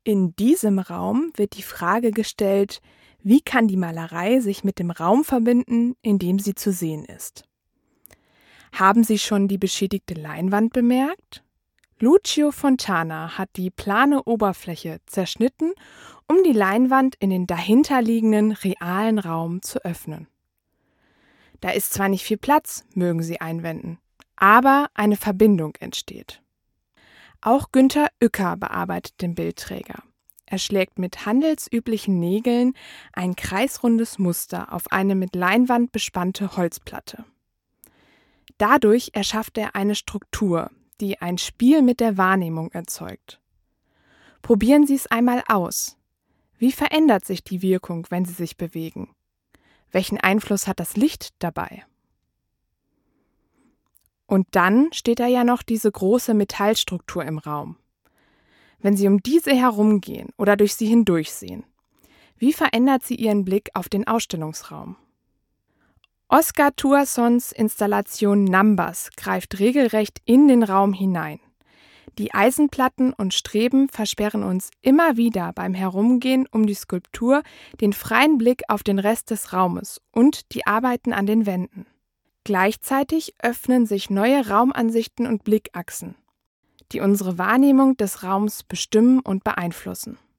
In diesem Raum wird die Frage gestellt, wie kann die Malerei sich mit dem Raum verbinden, in dem sie zu sehen ist? Haben Sie schon die beschädigte Leinwand bemerkt? Lucio Fontana hat die plane Oberfläche zerschnitten, um die Leinwand in den dahinterliegenden realen Raum zu öffnen. Da ist zwar nicht viel Platz, mögen Sie einwenden, aber eine Verbindung entsteht. Auch Günter Uecker bearbeitet den Bildträger. Er schlägt mit handelsüblichen Nägeln ein kreisrundes Muster auf eine mit Leinwand bespannte Holzplatte. Dadurch erschafft er eine Struktur, die ein Spiel mit der Wahrnehmung erzeugt. Probieren Sie es einmal aus. Wie verändert sich die Wirkung, wenn Sie sich bewegen? Welchen Einfluss hat das Licht dabei? Und dann steht da ja noch diese große Metallstruktur im Raum. Wenn Sie um diese herumgehen oder durch sie hindurchsehen, wie verändert sie Ihren Blick auf den Ausstellungsraum? Oscar Tuassons Installation Numbers greift regelrecht in den Raum hinein. Die Eisenplatten und Streben versperren uns immer wieder beim Herumgehen um die Skulptur den freien Blick auf den Rest des Raumes und die Arbeiten an den Wänden. Gleichzeitig öffnen sich neue Raumansichten und Blickachsen, die unsere Wahrnehmung des Raums bestimmen und beeinflussen.